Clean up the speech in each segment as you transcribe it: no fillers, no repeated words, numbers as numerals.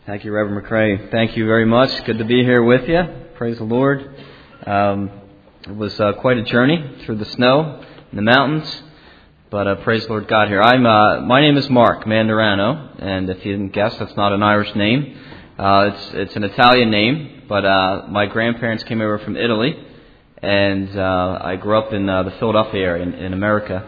Thank you, Reverend McCrae. Thank you very much. Good to be here with you. Praise the Lord. It was quite a journey through the snow and the mountains, but praise the Lord God here. My name is Mark Mandarano, and if you didn't guess, that's not an Irish name. It's an Italian name, but my grandparents came over from Italy, and I grew up in the Philadelphia area in America,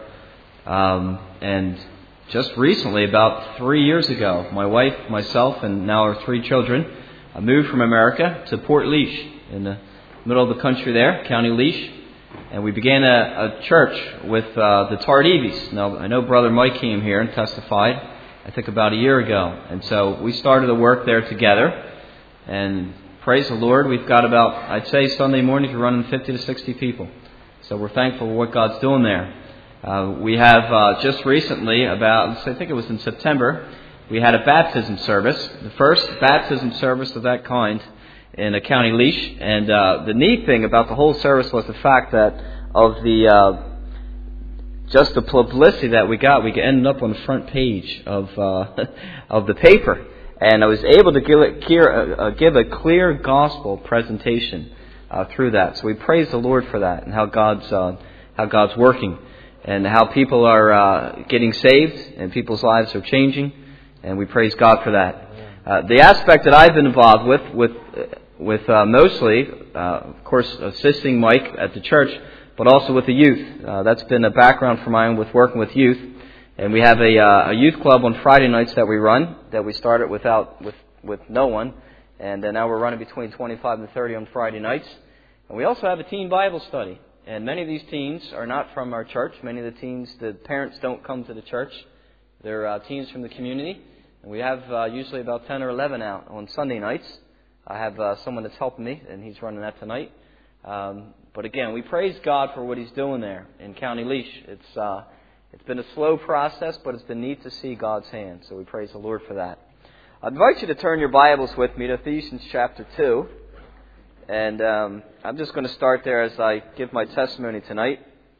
and just recently, about 3 years ago, my wife, myself, and now our 3 children moved from America to Port Leash in the middle of the country there, County Leash. And we began a church with the Tardivis. Now, I know Brother Mike came here and testified, I think about a year ago. And so we started the work there together. And praise the Lord, we've got about, I'd say Sunday mornings, we're running 50 to 60 people. So we're thankful for what God's doing there. We have just recently, I think it was in September, we had a baptism service, the first baptism service of that kind in a County Leash. And the neat thing about the whole service was the fact that of just the publicity that we got, we ended up on the front page of the paper, and I was able to give a clear gospel presentation through that. So we praise the Lord for that and how God's working. And how people are getting saved and people's lives are changing, and we praise God for that. The aspect that I've been involved with mostly, of course, assisting Mike at the church, but also with the youth. That's been a background for mine with working with youth, and we have a youth club on Friday nights that we run that we started with no one, and now we're running between 25 and 30 on Friday nights. And we also have a teen Bible study. And many of these teens are not from our church. Many of the teens, the parents don't come to the church. They're teens from the community. And we have usually about 10 or 11 out on Sunday nights. I have someone that's helping me, and he's running that tonight. But again, we praise God for what He's doing there in County Leash. It's been a slow process, but it's been neat to see God's hand. So we praise the Lord for that. I invite you to turn your Bibles with me to Ephesians chapter 2. And I'm just going to start there as I give my testimony tonight.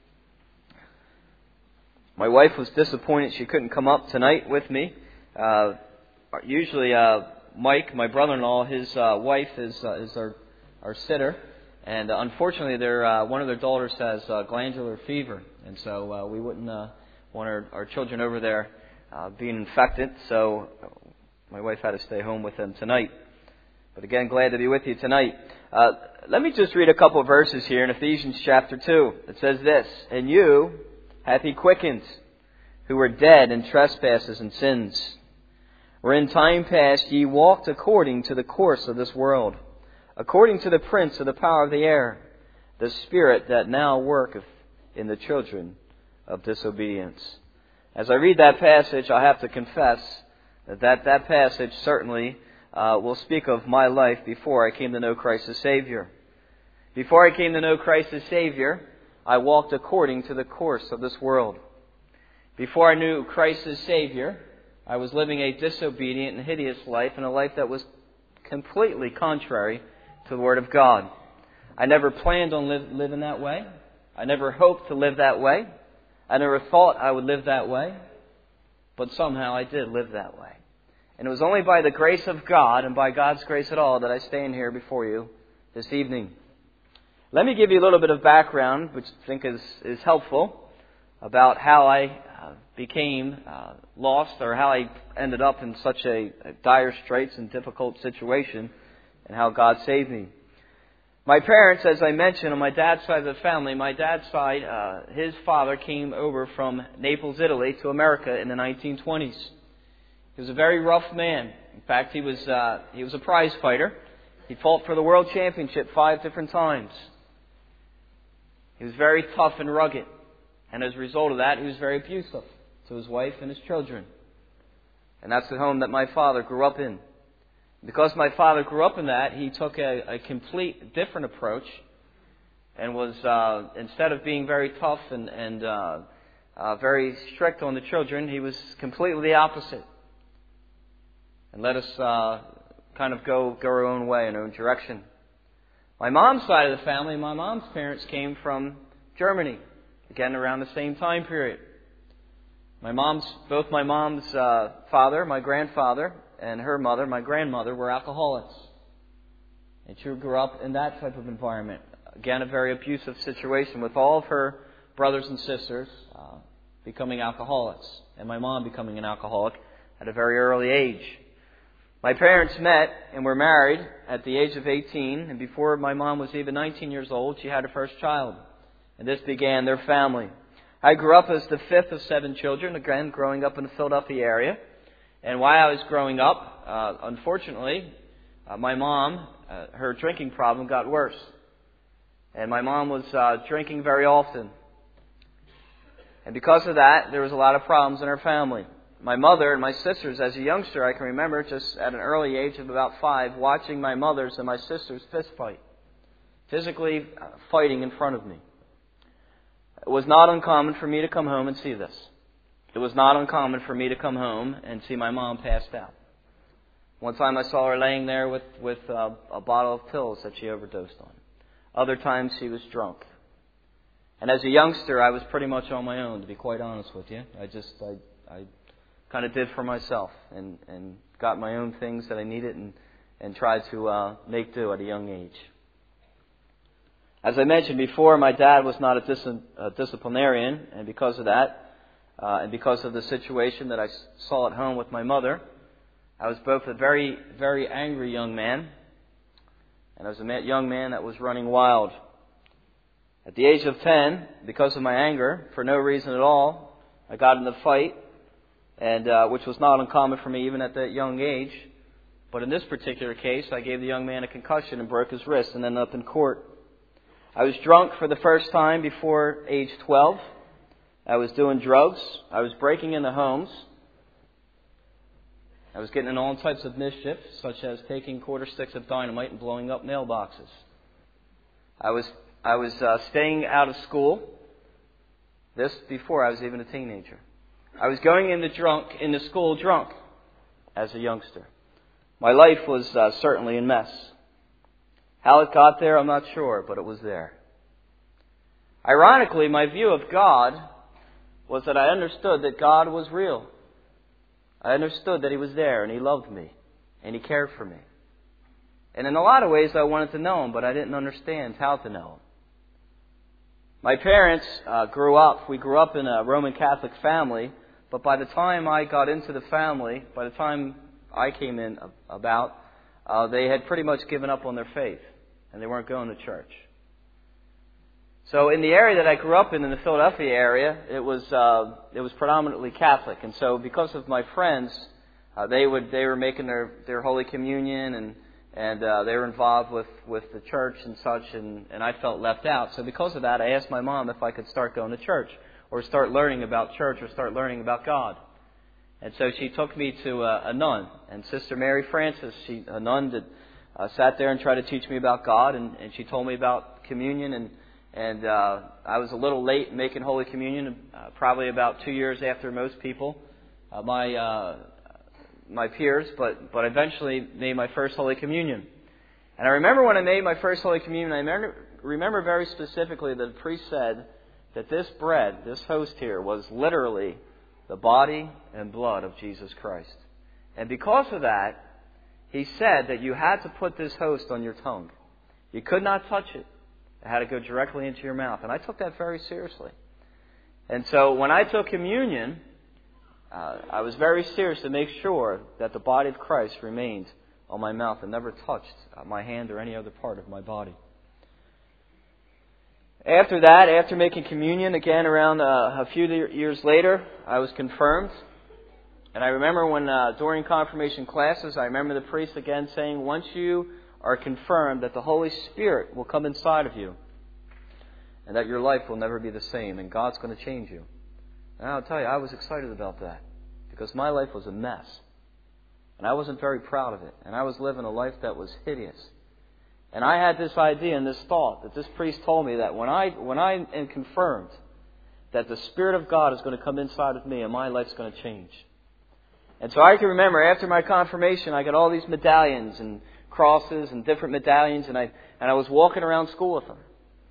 My wife was disappointed she couldn't come up tonight with me. Usually Mike, my brother-in-law, his wife is our sitter. And unfortunately, one of their daughters has glandular fever. And so we wouldn't want our children over there being infected. So my wife had to stay home with them tonight. But again, glad to be with you tonight. Let me just read a couple of verses here in Ephesians chapter 2. It says this: "And you hath He quickened, who were dead in trespasses and sins, where in time past ye walked according to the course of this world, according to the prince of the power of the air, the spirit that now worketh in the children of disobedience." As I read that passage, I have to confess that passage certainly will speak of my life before I came to know Christ as Savior. Before I came to know Christ as Savior, I walked according to the course of this world. Before I knew Christ as Savior, I was living a disobedient and hideous life, and a life that was completely contrary to the Word of God. I never planned on living that way. I never hoped to live that way. I never thought I would live that way. But somehow I did live that way. And it was only by the grace of God and by God's grace at all that I stand here before you this evening. Let me give you a little bit of background, which I think is helpful, about how I became lost, or how I ended up in such a dire straits and difficult situation, and how God saved me. My parents, as I mentioned, on my dad's side of the family, my dad's side, his father came over from Naples, Italy to America in the 1920s. He was a very rough man. In fact, he was a prize fighter. He fought for the world championship 5 different times. He was very tough and rugged. And as a result of that, he was very abusive to his wife and his children. And that's the home that my father grew up in. Because my father grew up in that, he took a complete different approach and was, instead of being very tough and very strict on the children, he was completely the opposite. And let us kind of go our own way, in our own direction. My mom's side of the family, my mom's parents came from Germany, again around the same time period. Both my mom's father, my grandfather, and her mother, my grandmother, were alcoholics. And she grew up in that type of environment. Again, a very abusive situation with all of her brothers and sisters becoming alcoholics, and my mom becoming an alcoholic at a very early age. My parents met and were married at the age of 18, and before my mom was even 19 years old, she had her first child. And this began their family. I grew up as the fifth of 7 children, again, growing up in the Philadelphia area. And while I was growing up, unfortunately, my mom, her drinking problem got worse. And my mom was drinking very often. And because of that, there was a lot of problems in our family. My mother and my sisters, as a youngster, I can remember just at an early age of about 5, watching my mother's and my sister's fist fight. Physically fighting in front of me. It was not uncommon for me to come home and see this. It was not uncommon for me to come home and see my mom passed out. One time I saw her laying there with a bottle of pills that she overdosed on. Other times she was drunk. And as a youngster, I was pretty much on my own, to be quite honest with you. I kind of did for myself and got my own things that I needed and tried to make do at a young age. As I mentioned before, my dad was not a disciplinarian, and because of that, and because of the situation that I saw at home with my mother, I was both a very, very angry young man, and I was a young man that was running wild. At the age of 10, because of my anger, for no reason at all, I got in a fight, and which was not uncommon for me even at that young age. But in this particular case, I gave the young man a concussion and broke his wrist and ended up in court. I was drunk for the first time before age 12. I was doing drugs. I was breaking into homes. I was getting in all types of mischief, such as taking quarter sticks of dynamite and blowing up mailboxes. I was staying out of school. This before I was even a teenager. I was going into school drunk as a youngster. My life was certainly a mess. How it got there, I'm not sure, but it was there. Ironically, my view of God was that I understood that God was real. I understood that He was there and He loved me and He cared for me. And in a lot of ways I wanted to know Him, but I didn't understand how to know Him. My parents we grew up in a Roman Catholic family, but by the time I got into the family, by the time I came in about, they had pretty much given up on their faith and they weren't going to church. So in the area that I grew up in the Philadelphia area, it was predominantly Catholic, and so because of my friends, they were making their Holy Communion and they were involved with the church and such, and I felt left out. So because of that, I asked my mom if I could start going to church or start learning about church or start learning about God. And so she took me to a nun, and Sister Mary Francis, a nun that sat there and tried to teach me about God, and she told me about communion, and I was a little late making Holy Communion, probably about 2 years after most people, my peers, but eventually made my first Holy Communion. And I remember when I made my first Holy Communion, I remember very specifically that the priest said that this bread, this host here, was literally the body and blood of Jesus Christ. And because of that, he said that you had to put this host on your tongue. You could not touch it. It had to go directly into your mouth. And I took that very seriously. And so when I took communion, I was very serious to make sure that the body of Christ remained on my mouth and never touched my hand or any other part of my body. After that, after making communion, again around a few years later, I was confirmed. And I remember when during confirmation classes, I remember the priest again saying, once you are confirmed, that the Holy Spirit will come inside of you and that your life will never be the same and God's going to change you. And I'll tell you, I was excited about that because my life was a mess. And I wasn't very proud of it. And I was living a life that was hideous. And I had this idea and this thought that this priest told me that when I am confirmed, that the Spirit of God is going to come inside of me and my life's going to change. And so I can remember after my confirmation, I got all these medallions and crosses and different medallions, and I was walking around school with them.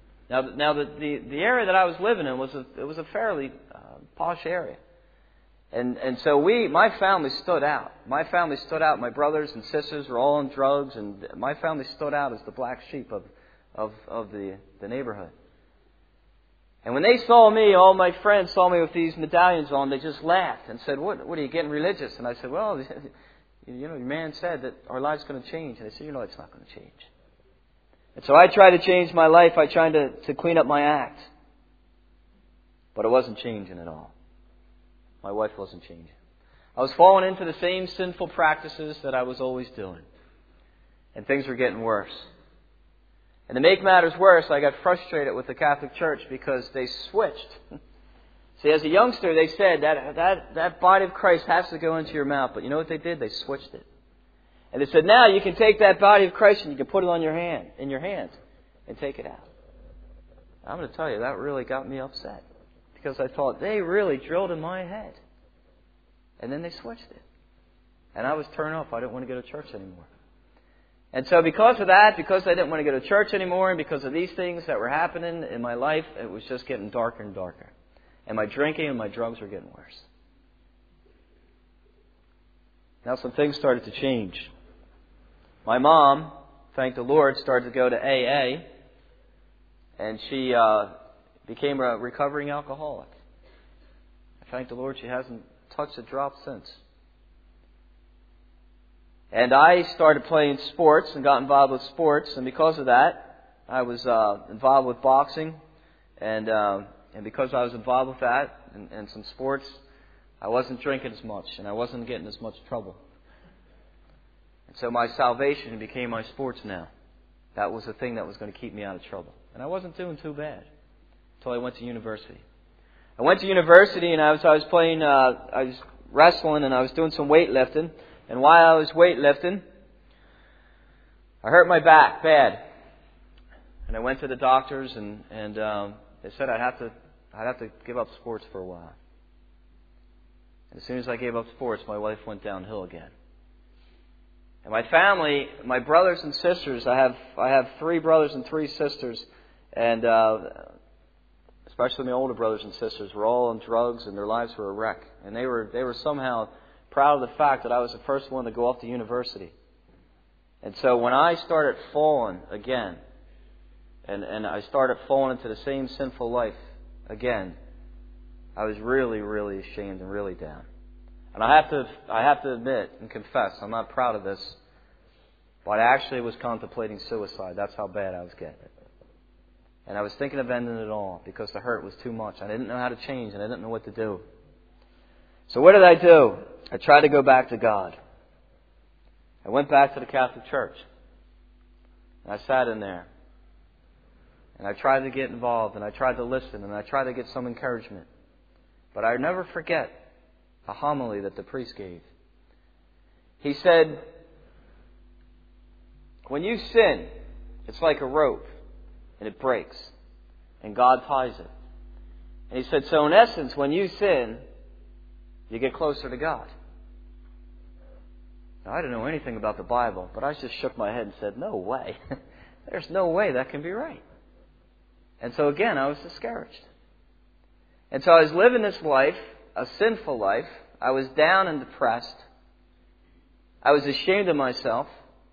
Now the area that I was living in was a fairly posh area, And so my family stood out. My family stood out. My brothers and sisters were all on drugs, and my family stood out as the black sheep of the neighborhood. And when they saw me, all my friends saw me with these medallions on, they just laughed and said, what are you getting religious? And I said, well, your man said that our life's going to change. And they said, it's not going to change. And so I tried to change my life. I tried to clean up my act. But it wasn't changing at all. My wife wasn't changing. I was falling into the same sinful practices that I was always doing. And things were getting worse. And to make matters worse, I got frustrated with the Catholic Church because they switched. See, as a youngster, they said that body of Christ has to go into your mouth. But you know what they did? They switched it. And they said, now you can take that body of Christ and you can put it in your hand, and take it out. I'm going to tell you, that really got me upset. Because I thought, they really drilled in my head. And then they switched it. And I was turned off. I didn't want to go to church anymore. And so because of that, because I didn't want to go to church anymore, and because of these things that were happening in my life, it was just getting darker and darker. And my drinking and my drugs were getting worse. Now some things started to change. My mom, thank the Lord, started to go to AA. And she became a recovering alcoholic. I thank the Lord she hasn't touched a drop since. And I started playing sports and got involved with sports. And because of that, I was involved with boxing. And because I was involved with that and some sports, I wasn't drinking as much. And I wasn't getting as much trouble. And so my salvation became my sports now. That was the thing that was going to keep me out of trouble. And I wasn't doing too bad until I went to university. I went to university and I was playing, I was wrestling and I was doing some weightlifting. And while I was weightlifting, I hurt my back bad. And I went to the doctors and they said I'd have to give up sports for a while. And as soon as I gave up sports, my life went downhill again. And my family, my brothers and sisters, I have 3 brothers and 3 sisters, and especially my older brothers and sisters were all on drugs and their lives were a wreck. And they were somehow proud of the fact that I was the first one to go off to university. And so when I started falling again, and I started falling into the same sinful life again, I was really, really ashamed and really down. And I have to admit and confess, I'm not proud of this, but I actually was contemplating suicide. That's how bad I was getting. And I was thinking of ending it all because the hurt was too much. I didn't know how to change and I didn't know what to do. So what did I do? I tried to go back to God. I went back to the Catholic Church. And I sat in there. And I tried to get involved and I tried to listen and I tried to get some encouragement. But I never forget a homily that the priest gave. He said, when you sin, it's like a rope and it breaks and God ties it. And he said, so in essence, when you sin, you get closer to God. Now, I didn't know anything about the Bible, but I just shook my head and said, no way. There's no way that can be right. And so again, I was discouraged. And so I was living this life, a sinful life. I was down and depressed. I was ashamed of myself.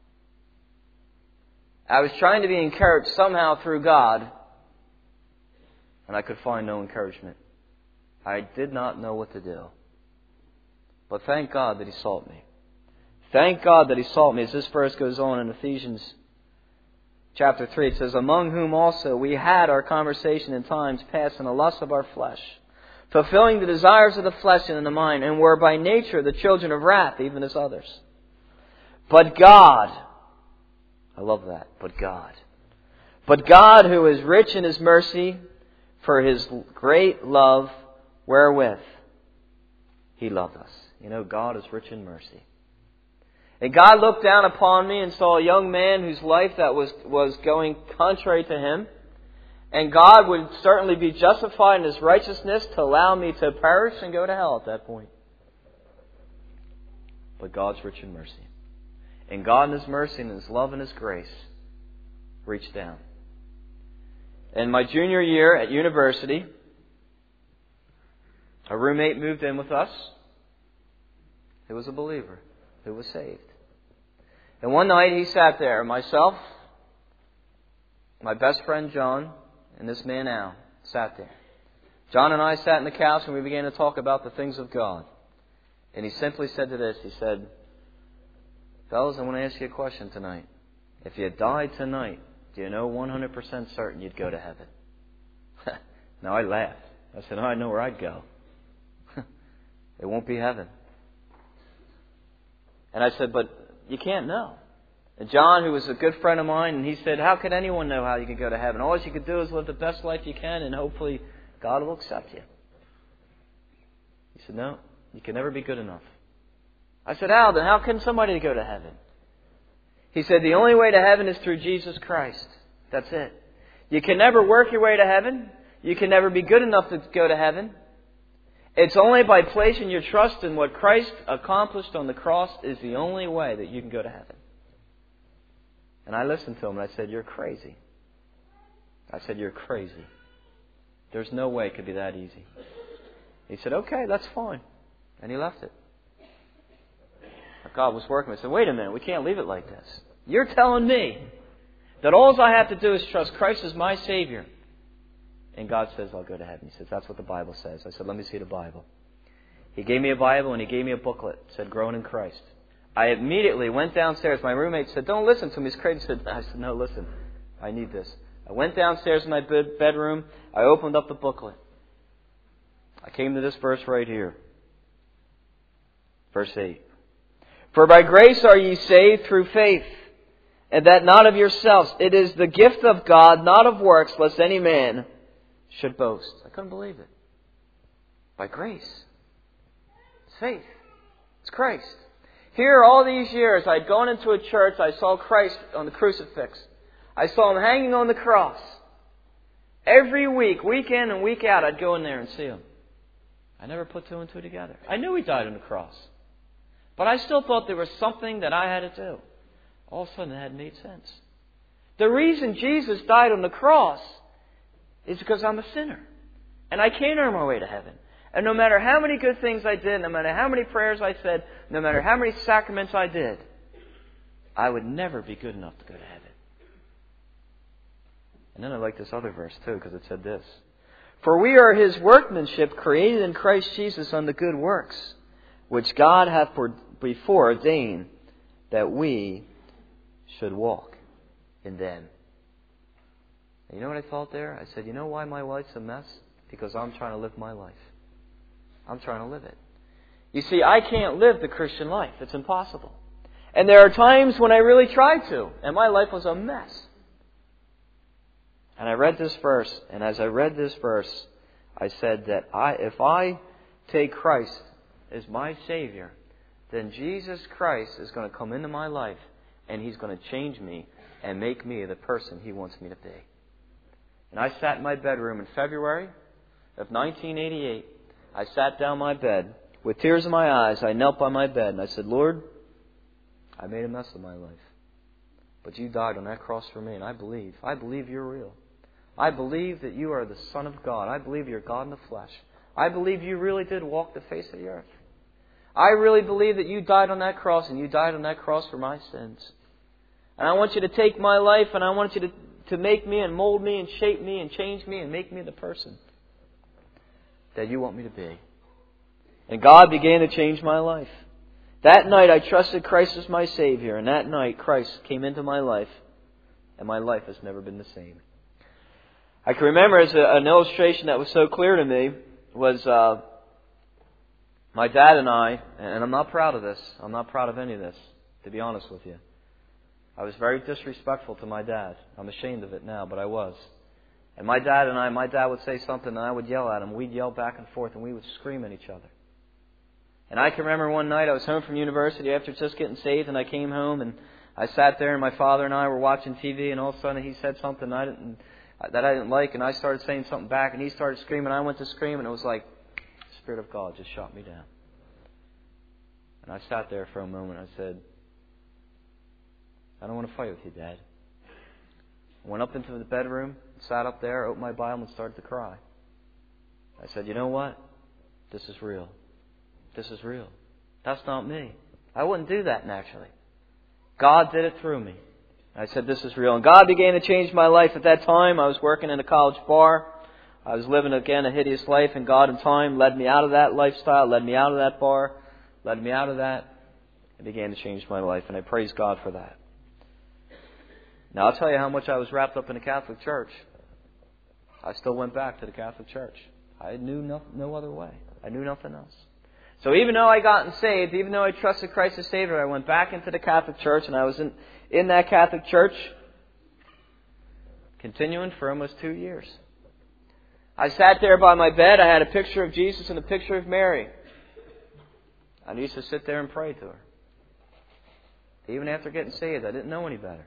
I was trying to be encouraged somehow through God, and I could find no encouragement. I did not know what to do. But thank God that He sought me. Thank God that He sought me. As this verse goes on in Ephesians chapter 3, it says, among whom also we had our conversation in times past in the lust of our flesh, fulfilling the desires of the flesh and in the mind, and were by nature the children of wrath, even as others. But God, I love that, but God who is rich in His mercy, for His great love wherewith He loved us. You know, God is rich in mercy. And God looked down upon me and saw a young man whose life that was going contrary to Him. And God would certainly be justified in His righteousness to allow me to perish and go to hell at that point. But God's rich in mercy. And God in His mercy and His love and His grace reached down. In my junior year at university, a roommate moved in with us. who was a believer, who was saved. And one night he sat there, myself, my best friend John, and this man Al sat there. John and I sat on the couch and we began to talk about the things of God. And he simply said to this, he said, fellas, I want to ask you a question tonight. If you died tonight, do you know 100% certain you'd go to heaven? Now I laughed. I said, I know where I'd go. It won't be heaven. And I said, but you can't know. And John, who was a good friend of mine, and he said, how could anyone know how you can go to heaven? All you could do is live the best life you can, and hopefully God will accept you. He said, no, you can never be good enough. I said, Al, then how can somebody go to heaven? He said, the only way to heaven is through Jesus Christ. That's it. You can never work your way to heaven. You can never be good enough to go to heaven. It's only by placing your trust in what Christ accomplished on the cross is the only way that you can go to heaven. And I listened to him and I said, you're crazy. I said, you're crazy. There's no way it could be that easy. He said, okay, that's fine. And he left it. God was working. I said, wait a minute, we can't leave it like this. You're telling me that all I have to do is trust Christ as my Savior. And God says, I'll go to heaven. He says, that's what the Bible says. I said, let me see the Bible. He gave me a Bible and he gave me a booklet. It said, Growing in Christ. I immediately went downstairs. My roommate said, don't listen to me. He's crazy. I said, no, listen. I need this. I went downstairs in my bedroom. I opened up the booklet. I came to this verse right here. Verse 8. For by grace are ye saved through faith, and that not of yourselves. It is the gift of God, not of works, lest any man should boast. I couldn't believe it. By grace. It's faith. It's Christ. Here, all these years, I'd gone into a church, I saw Christ on the crucifix. I saw Him hanging on the cross. Every week, week in and week out, I'd go in there and see Him. I never put two and two together. I knew He died on the cross. But I still thought there was something that I had to do. All of a sudden, it had made sense. The reason Jesus died on the cross is because I'm a sinner. And I can't earn my way to heaven. And no matter how many good things I did, no matter how many prayers I said, no matter how many sacraments I did, I would never be good enough to go to heaven. And then I like this other verse too, because it said this. For we are His workmanship, created in Christ Jesus unto good works, which God hath before ordained that we should walk in them. And you know what I thought there? I said, you know why my life's a mess? Because I'm trying to live my life. I'm trying to live it. You see, I can't live the Christian life. It's impossible. And there are times when I really tried to, and my life was a mess. And I read this verse, and as I read this verse, I said that if I take Christ as my Savior, then Jesus Christ is going to come into my life, and He's going to change me and make me the person He wants me to be. And I sat in my bedroom in February of 1988. I sat down my bed. With tears in my eyes, I knelt by my bed and I said, Lord, I made a mess of my life. But You died on that cross for me, and I believe. I believe You're real. I believe that You are the Son of God. I believe You're God in the flesh. I believe You really did walk the face of the earth. I really believe that You died on that cross, and You died on that cross for my sins. And I want You to take my life, and I want You to make me and mold me and shape me and change me and make me the person that You want me to be. And God began to change my life. That night I trusted Christ as my Savior, and that night Christ came into my life, and my life has never been the same. I can remember as an illustration that was so clear to me was my dad and I, and I'm not proud of this. I'm not proud of any of this, to be honest with you. I was very disrespectful to my dad. I'm ashamed of it now, but I was. And my dad would say something and I would yell at him. We'd yell back and forth and we would scream at each other. And I can remember one night I was home from university after just getting saved, and I came home and I sat there and my father and I were watching TV, and all of a sudden he said something that I didn't like, and I started saying something back, and he started screaming. I went to scream, and it was like the Spirit of God just shot me down. And I sat there for a moment. I said, I don't want to fight with you, Dad. I went up into the bedroom, sat up there, opened my Bible, and started to cry. I said, you know what? This is real. This is real. That's not me. I wouldn't do that naturally. God did it through me. I said, this is real. And God began to change my life at that time. I was working in a college bar. I was living, again, a hideous life. And God, in time, led me out of that lifestyle, led me out of that bar, led me out of that, and began to change my life. And I praise God for that. Now, I'll tell you how much I was wrapped up in the Catholic Church. I still went back to the Catholic Church. I knew no other way. I knew nothing else. So even though I gotten saved, even though I trusted Christ as Savior, I went back into the Catholic Church, and I was in that Catholic Church, continuing for almost 2 years. I sat there by my bed. I had a picture of Jesus and a picture of Mary. I used to sit there and pray to her. Even after getting saved, I didn't know any better.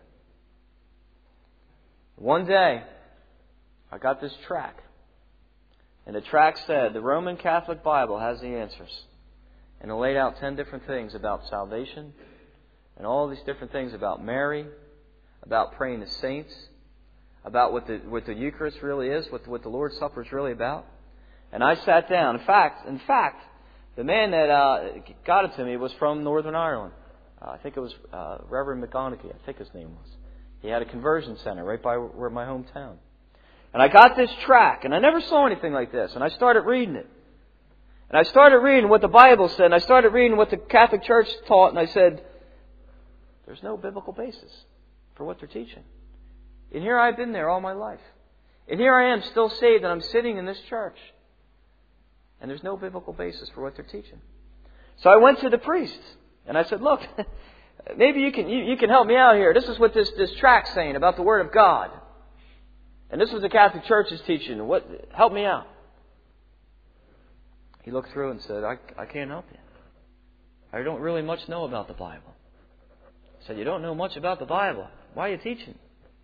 One day, I got this tract. And the tract said, the Roman Catholic Bible has the answers. And it laid out 10 different things about salvation. And all these different things about Mary. About praying to saints. About what the Eucharist really is. What the Lord's Supper is really about. And I sat down. In fact, the man that got it to me was from Northern Ireland. I think it was Reverend McGonaghy. I think his name was. He had a conversion center right by where my hometown. And I got this tract, and I never saw anything like this. And I started reading it. And I started reading what the Bible said, and I started reading what the Catholic Church taught, and I said, there's no biblical basis for what they're teaching. And here I've been there all my life. And here I am still saved, and I'm sitting in this church. And there's no biblical basis for what they're teaching. So I went to the priest, and I said, look, maybe you can help me out here. This is what this tract's saying about the Word of God. And this was the Catholic Church is teaching. Help me out. He looked through and said, I can't help you. I don't really much know about the Bible. I said, you don't know much about the Bible. Why are you teaching?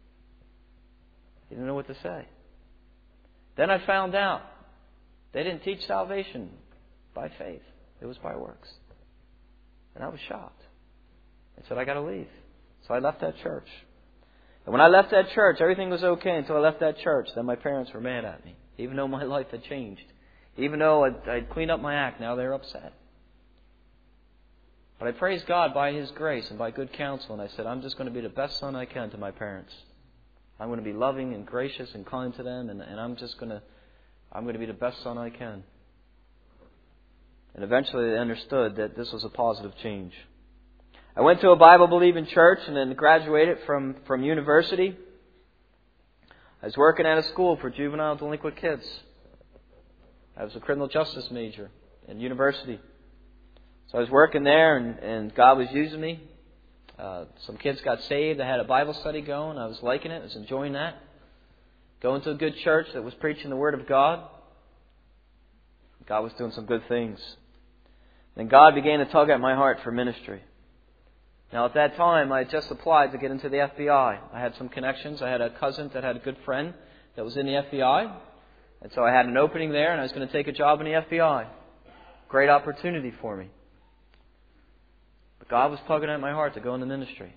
He didn't know what to say. Then I found out they didn't teach salvation by faith. It was by works. And I was shocked. I said, I got to leave. So I left that church. And when I left that church, everything was okay until I left that church. Then my parents were mad at me. Even though my life had changed. Even though I'd cleaned up my act, now they're upset. But I praise God by His grace and by good counsel. And I said, I'm just going to be the best son I can to my parents. I'm going to be loving and gracious and kind to them. And I'm going to be the best son I can. And eventually they understood that this was a positive change. I went to a Bible-believing church and then graduated from university. I was working at a school for juvenile delinquent kids. I was a criminal justice major in university. So I was working there and God was using me. Some kids got saved. I had a Bible study going. I was liking it. I was enjoying that. Going to a good church that was preaching the Word of God. God was doing some good things. Then God began to tug at my heart for ministry. Now, at that time, I had just applied to get into the FBI. I had some connections. I had a cousin that had a good friend that was in the FBI. And so I had an opening there, and I was going to take a job in the FBI. Great opportunity for me. But God was tugging at my heart to go into ministry.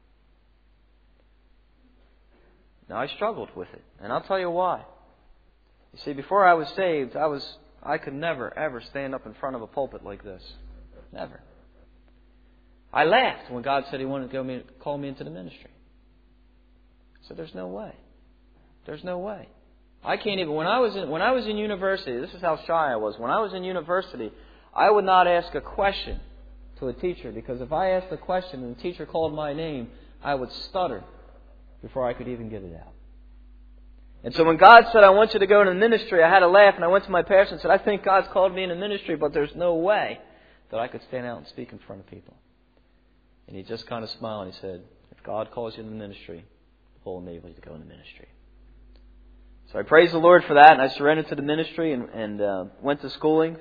Now, I struggled with it. And I'll tell you why. You see, before I was saved, I could never, ever stand up in front of a pulpit like this. Never. I laughed when God said He wanted to call me into the ministry. I said, there's no way. There's no way. I can't even. When I was in university, this is how shy I was. When I was in university, I would not ask a question to a teacher, because if I asked a question and the teacher called my name, I would stutter before I could even get it out. And so when God said, I want you to go into the ministry, I had to laugh, and I went to my pastor and said, I think God's called me into ministry, but there's no way that I could stand out and speak in front of people. And he just kind of smiled and he said, if God calls you into ministry, He'll enable you to go into ministry. So I praised the Lord for that, and I surrendered to the ministry and went to schooling.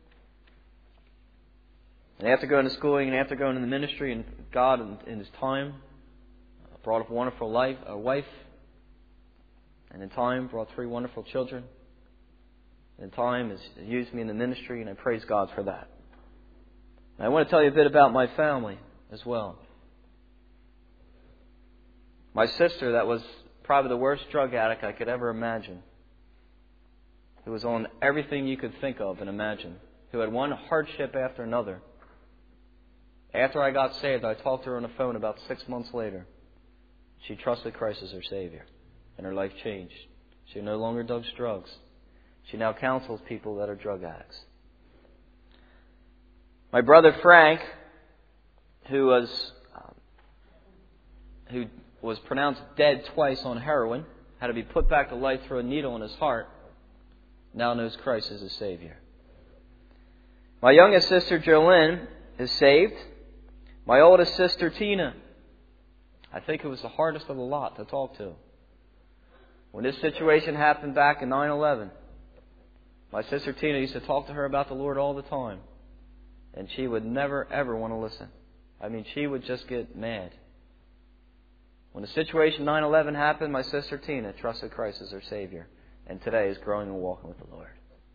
And after going to schooling and after going into the ministry, and God in His time brought up a wonderful wife, and in time brought 3 wonderful children. And in time has used me in the ministry, and I praise God for that. And I want to tell you a bit about my family as well. My sister, that was probably the worst drug addict I could ever imagine, who was on everything you could think of and imagine, who had one hardship after another, After I got saved, I talked to her on the phone about 6 months later. She trusted Christ as her Savior, and her life changed. She no longer does drugs. She now counsels people that are drug addicts. My brother Frank, who was pronounced dead twice on heroin, had to be put back to life through a needle in his heart, now knows Christ as his Savior. My youngest sister Jolynn is saved. My oldest sister Tina, I think it was the hardest of the lot to talk to. When this situation happened back in 9/11, my sister Tina used to talk to her about the Lord all the time. And she would never, ever want to listen. I mean, she would just get mad. When the situation 9/11 happened, my sister Tina trusted Christ as her Savior. And today is growing and walking with the Lord.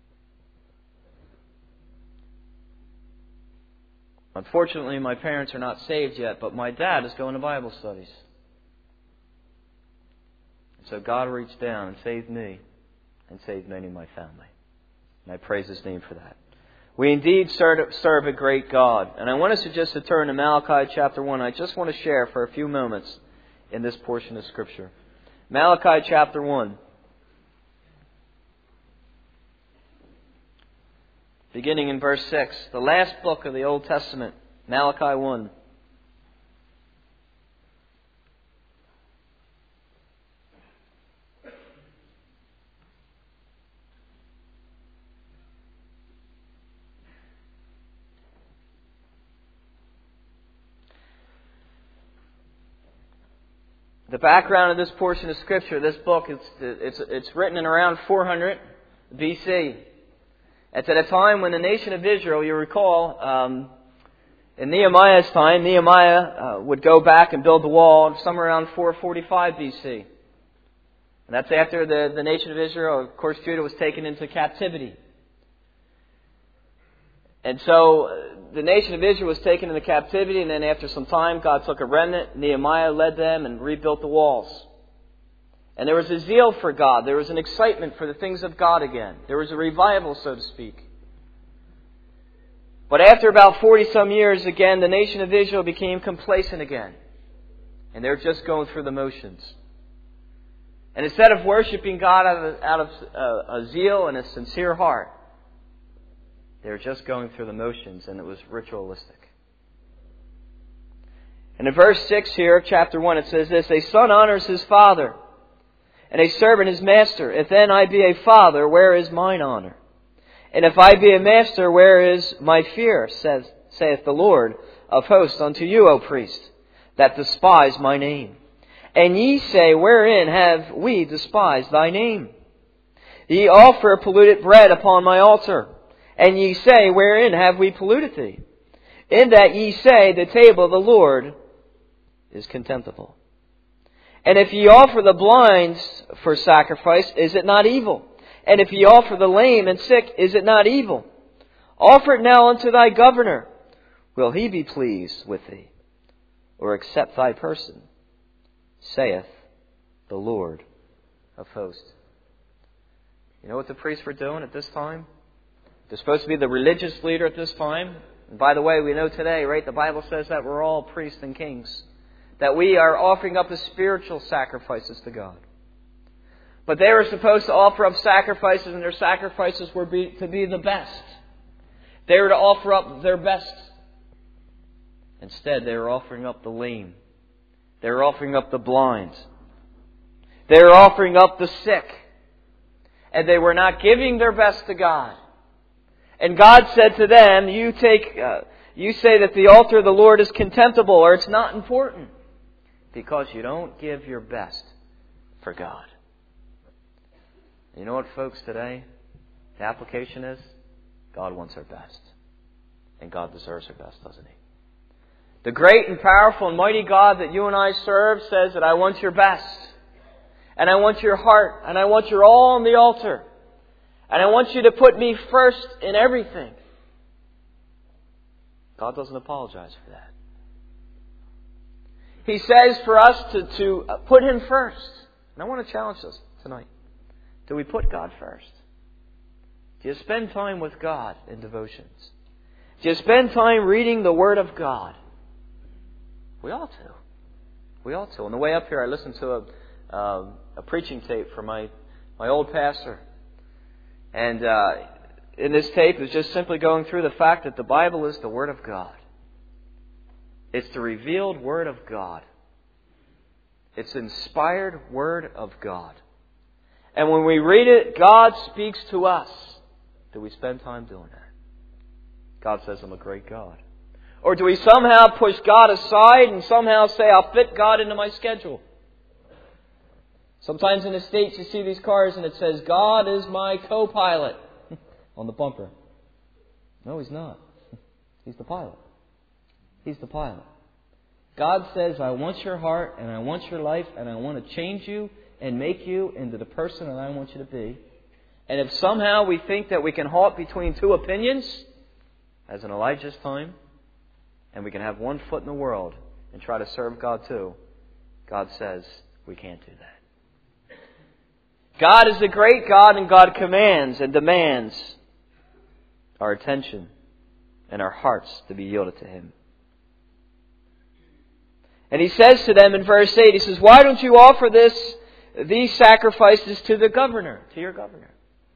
Unfortunately, my parents are not saved yet, but my dad is going to Bible studies. So God reached down and saved me and saved many of my family. And I praise His name for that. We indeed serve a great God. And I want us to turn to Malachi chapter 1. I just want to share for a few moments in this portion of Scripture. Malachi chapter 1. Beginning in verse 6. The last book of the Old Testament. Malachi 1. The background of this portion of Scripture, this book, it's written in around 400 BC. It's at a time when the nation of Israel, you recall, in Nehemiah's time, Nehemiah would go back and build the wall somewhere around 445 BC. And that's after the nation of Israel, of course, Judah was taken into captivity. And so the nation of Israel was taken into captivity, and then after some time, God took a remnant. Nehemiah led them and rebuilt the walls. And there was a zeal for God. There was an excitement for the things of God again. There was a revival, so to speak. But after about 40-some years, again, the nation of Israel became complacent again. And they're just going through the motions. And instead of worshiping God out of a zeal and a sincere heart, they were just going through the motions, and it was ritualistic. And in verse 6 here of chapter 1, it says this: A son honors his father, and a servant his master. If then I be a father, where is mine honor? And if I be a master, where is my fear? Saith the Lord of hosts unto you, O priest, that despise my name. And ye say, Wherein have we despised thy name? Ye offer polluted bread upon my altar. And ye say, Wherein have we polluted thee? In that ye say, The table of the Lord is contemptible. And if ye offer the blind for sacrifice, is it not evil? And if ye offer the lame and sick, is it not evil? Offer it now unto thy governor. Will he be pleased with thee, or accept thy person? Saith the Lord of hosts. You know what the priests were doing at this time? They're supposed to be the religious leader at this time. And by the way, we know today, right, the Bible says that we're all priests and kings. That we are offering up the spiritual sacrifices to God. But they were supposed to offer up sacrifices, and their sacrifices were to be the best. They were to offer up their best. Instead, they were offering up the lame. They were offering up the blind. They were offering up the sick. And they were not giving their best to God. And God said to them, you say that the altar of the Lord is contemptible, or it's not important, because you don't give your best for God. You know what, folks, today? The application is, God wants our best. And God deserves our best, doesn't He? The great and powerful and mighty God that you and I serve says that I want your best. And I want your heart. And I want your all on the altar. And I want you to put me first in everything. God doesn't apologize for that. He says for us to put Him first. And I want to challenge us tonight. Do we put God first? Do you spend time with God in devotions? Do you spend time reading the Word of God? We ought to. We ought to. On the way up here, I listened to a preaching tape from my old pastor. And in this tape, it was just simply going through the fact that the Bible is the Word of God. It's the revealed Word of God. It's the inspired Word of God. And when we read it, God speaks to us. Do we spend time doing that? God says, I'm a great God. Or do we somehow push God aside and somehow say, I'll fit God into my schedule? Sometimes in the States you see these cars and it says, God is my co-pilot on the bumper. No, He's not. He's the pilot. He's the pilot. God says, I want your heart and I want your life and I want to change you and make you into the person that I want you to be. And if somehow we think that we can halt between two opinions, as in Elijah's time, and we can have one foot in the world and try to serve God too, God says we can't do that. God is a great God, and God commands and demands our attention and our hearts to be yielded to Him. And He says to them in verse 8, He says, why don't you offer these sacrifices to the governor, to your governor?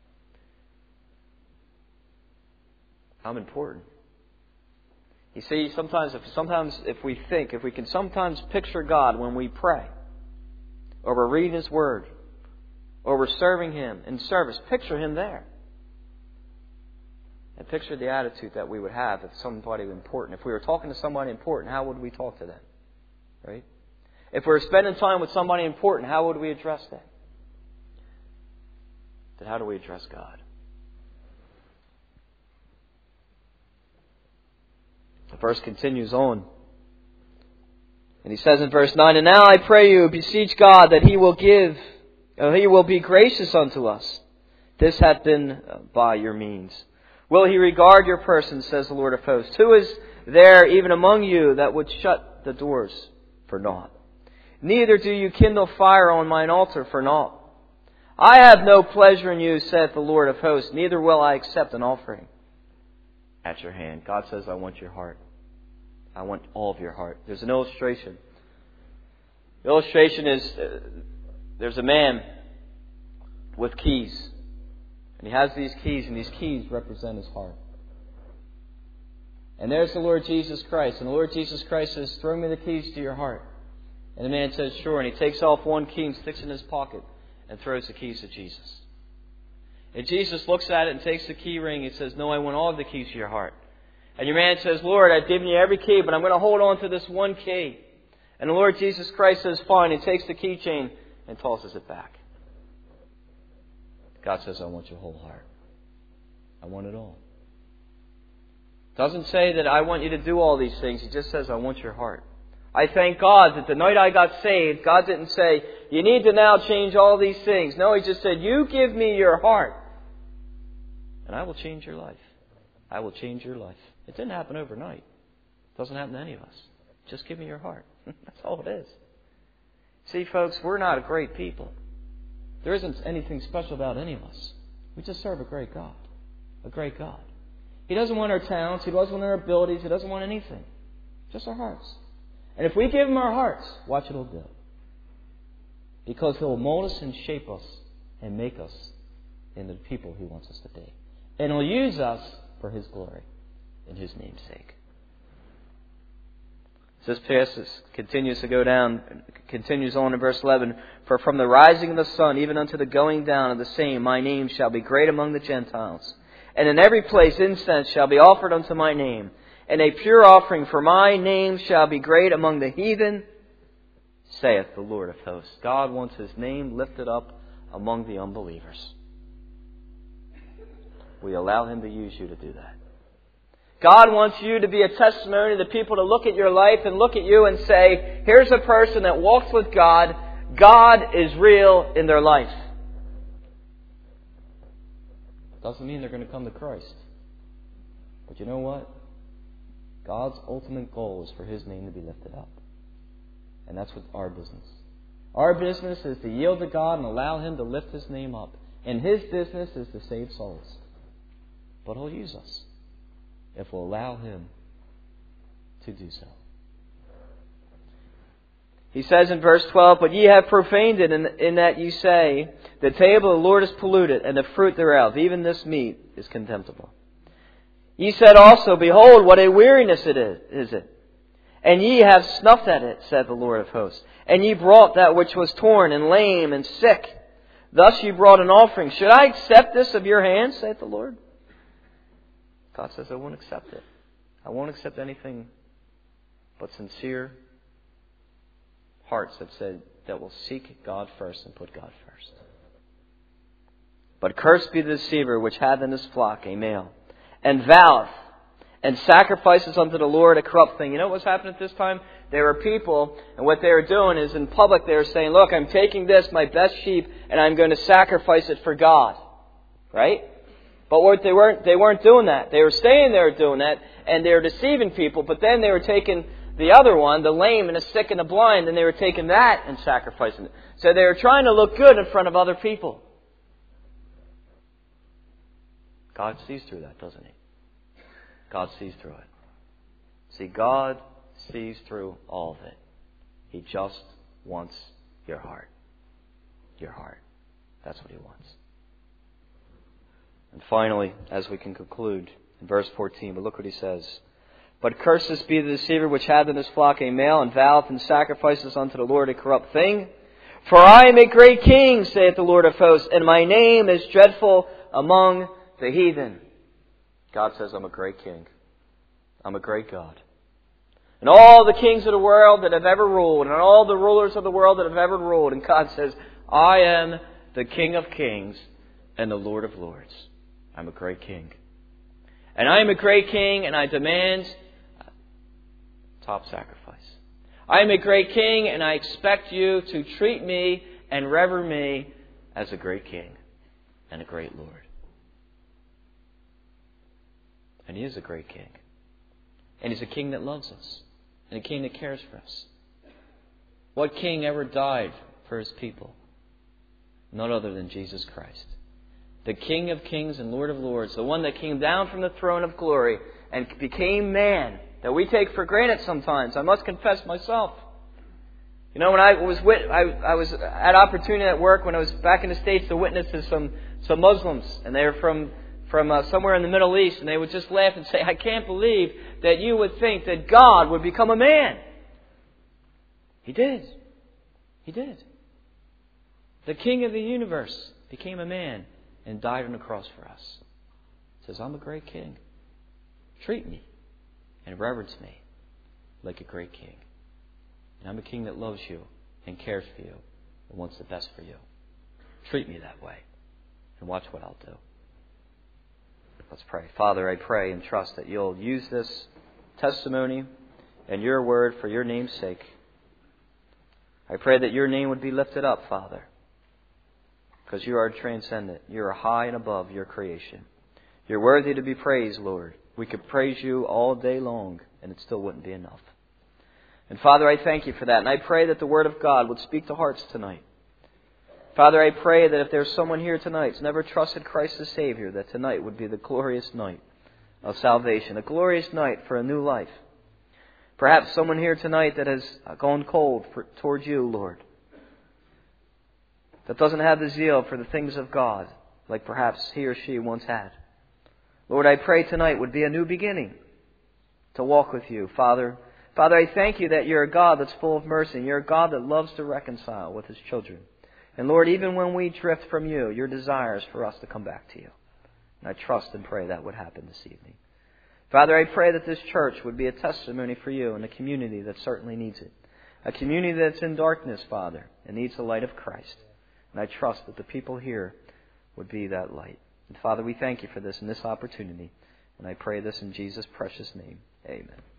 How important. You see, sometimes if we can sometimes picture God when we pray, or we're reading His Word, or we're serving Him in service, picture Him there. And picture the attitude that we would have if somebody important. If we were talking to somebody important, how would we talk to them? Right? If we were spending time with somebody important, how would we address them? Then how do we address God? The verse continues on. And he says in verse 9, and now I pray you, beseech God that He will be gracious unto us. This hath been by your means. Will He regard your person, says the Lord of hosts? Who is there even among you that would shut the doors for naught? Neither do you kindle fire on mine altar for naught. I have no pleasure in you, saith the Lord of hosts, neither will I accept an offering at your hand. God says, I want your heart. I want all of your heart. There's an illustration. The illustration is there's a man with keys. And he has these keys, and these keys represent his heart. And there's the Lord Jesus Christ. And the Lord Jesus Christ says, throw me the keys to your heart. And the man says, sure. And he takes off one key and sticks it in his pocket and throws the keys to Jesus. And Jesus looks at it and takes the key ring and says, no, I want all of the keys to your heart. And your man says, Lord, I've given you every key, but I'm going to hold on to this one key. And the Lord Jesus Christ says, fine. He takes the keychain and tosses it back. God says, I want your whole heart. I want it all. It doesn't say that I want you to do all these things. He just says, I want your heart. I thank God that the night I got saved, God didn't say, you need to now change all these things. No, He just said, you give me your heart, and I will change your life. I will change your life. It didn't happen overnight. It doesn't happen to any of us. Just give me your heart. That's all it is. See, folks, we're not a great people. There isn't anything special about any of us. We just serve a great God. A great God. He doesn't want our talents. He doesn't want our abilities. He doesn't want anything. Just our hearts. And if we give Him our hearts, watch what He'll do. Because He'll mold us and shape us and make us into the people He wants us to be. And He'll use us for His glory, in His name's sake. This passage continues on in verse 11. For from the rising of the sun, even unto the going down of the same, my name shall be great among the Gentiles. And in every place incense shall be offered unto my name. And a pure offering for my name shall be great among the heathen, saith the Lord of hosts. God wants His name lifted up among the unbelievers. We allow Him to use you to do that. God wants you to be a testimony to people to look at your life and look at you and say, here's a person that walks with God. God is real in their life. Doesn't mean they're going to come to Christ. But you know what? God's ultimate goal is for His name to be lifted up. And that's what our business. Our business is to yield to God and allow Him to lift His name up. And His business is to save souls. But He'll use us if we'll allow Him to do so. He says in verse 12, "But ye have profaned it in that ye say, The table of the Lord is polluted, and the fruit thereof, even this meat, is contemptible. Ye said also, Behold, what a weariness is it. And ye have snuffed at it, said the Lord of hosts. And ye brought that which was torn, and lame, and sick. Thus ye brought an offering. Should I accept this of your hands, saith the Lord?" God says, I won't accept it. I won't accept anything but sincere hearts that will seek God first and put God first. "But cursed be the deceiver which hath in his flock a male, and voweth, and sacrifices unto the Lord a corrupt thing." You know what was happening at this time? There were people, and what they were doing is in public they were saying, "Look, I'm taking this, my best sheep, and I'm going to sacrifice it for God." Right? But what they weren't doing that. They were saying they were doing that, and they were deceiving people, but then they were taking the other one, the lame and the sick and the blind, and they were taking that and sacrificing it. So they were trying to look good in front of other people. God sees through that, doesn't He? God sees through it. See, God sees through all of it. He just wants your heart. Your heart. That's what He wants. And finally, as we can conclude, in verse 14, but look what He says. "But cursed be the deceiver which hath in his flock a male, and voweth and sacrifices unto the Lord a corrupt thing. For I am a great king, saith the Lord of hosts, and my name is dreadful among the heathen." God says, I'm a great king. I'm a great God. And all the kings of the world that have ever ruled, and all the rulers of the world that have ever ruled, and God says, I am the King of kings and the Lord of lords. I'm a great king. And I am a great king, and I demand top sacrifice. I am a great king, and I expect you to treat me and rever me as a great king and a great Lord. And He is a great king. And He's a king that loves us. And a king that cares for us. What king ever died for his people? None other than Jesus Christ. The King of kings and Lord of lords. The one that came down from the throne of glory and became man. That we take for granted sometimes. I must confess myself. You know, when I was at opportunity at work when I was back in the States to witness to some Muslims. And they were from somewhere in the Middle East, and they would just laugh and say, I can't believe that you would think that God would become a man. He did. He did. The King of the universe became a man and died on the cross for us. He says, I'm a great king. Treat me and reverence me like a great king. And I'm a king that loves you and cares for you and wants the best for you. Treat me that way and watch what I'll do. Let's pray. Father, I pray and trust that you'll use this testimony and your word for your name's sake. I pray that your name would be lifted up, Father, because you are transcendent. You are high and above your creation. You're worthy to be praised, Lord. We could praise you all day long, and it still wouldn't be enough. And Father, I thank you for that. And I pray that the word of God would speak to hearts tonight. Father, I pray that if there's someone here tonight who's never trusted Christ as Savior, that tonight would be the glorious night of salvation, a glorious night for a new life. Perhaps someone here tonight that has gone cold towards you, Lord, that doesn't have the zeal for the things of God like perhaps he or she once had. Lord, I pray tonight would be a new beginning to walk with you, Father. Father, I thank you that you're a God that's full of mercy, and you're a God that loves to reconcile with His children. And Lord, even when we drift from you, your desire is for us to come back to you. And I trust and pray that would happen this evening. Father, I pray that this church would be a testimony for you in a community that certainly needs it. A community that's in darkness, Father, and needs the light of Christ. And I trust that the people here would be that light. And Father, we thank you for this and this opportunity. And I pray this in Jesus' precious name. Amen.